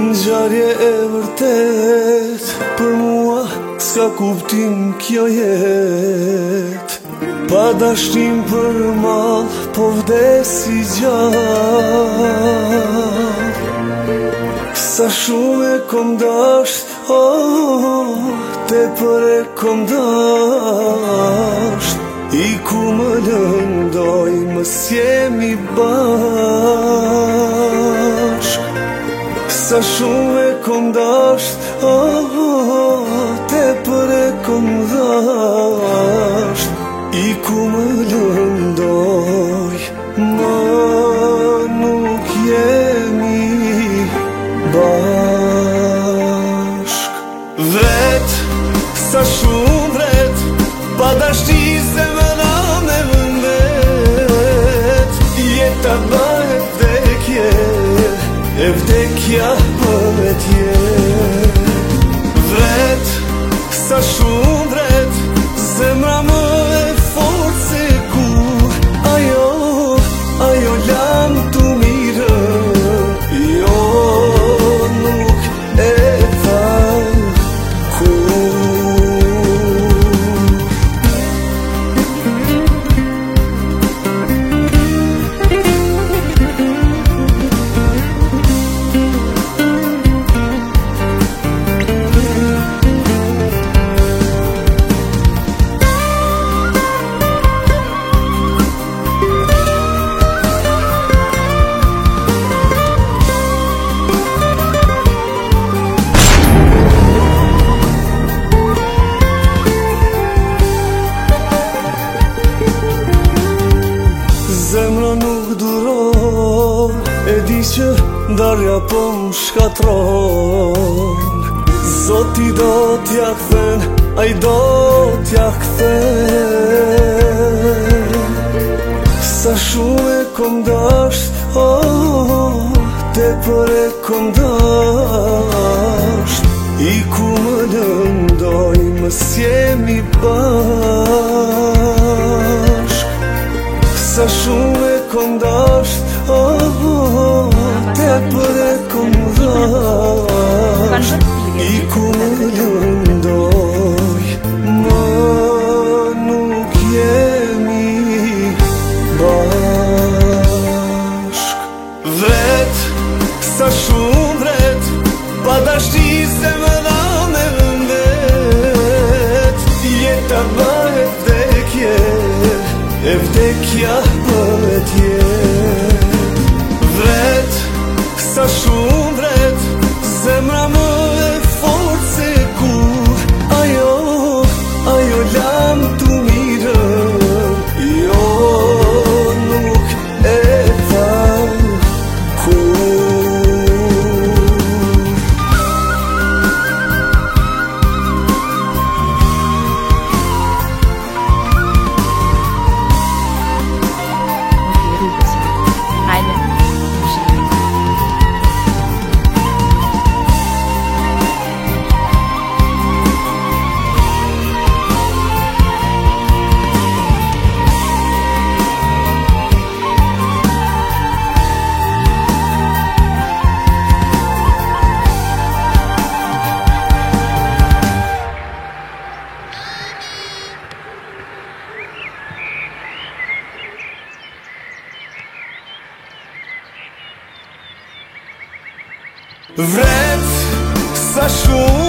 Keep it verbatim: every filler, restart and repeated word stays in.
Ngjarje e vërtet, për mua s'ka kuptim kjo jet. Pa dashnim për mall, po vdesi gjallë. Sa shumë e kom dasht, oh, tepër e kom dasht. I ku më lëndoj, mës jemi bashk. Sa shumë e kom dasht, oh, tepër e kom dasht. I ku më lëndoj, më nuk jemi bashk. Vret, sa shumë vret, pa dashti zemra me vëndet. Jeta bëhet vdekje, e vdekja bëhet jet. Vret, sa shumë vret, zemra më e fort se kur. Ajo, ajo lam të mirë, jo nuk e val kur. Zemra nuk duron, e di që ndarja po më shkatron. Zoti do t'ja kthen, ai do t'ja kthen. Sa shumë e kom dasht, oh, tepër e kom dasht. I ku më lëndoj, mës jemi bashk. Sa shumë e kom dasht, oh, tepër e kom dasht. I ku më lëndoj, më nuk jemi bashk. Vret, sa shumë vret, pa dashti zemra me vëndet. Jeta bëhet vdekje, e vdekja bëhet jet. Vret, sa shumë vret, zemra më e fort se kur. Ajo, ajo lam të mirë, jo nuk e val kur. Vret, sa shumë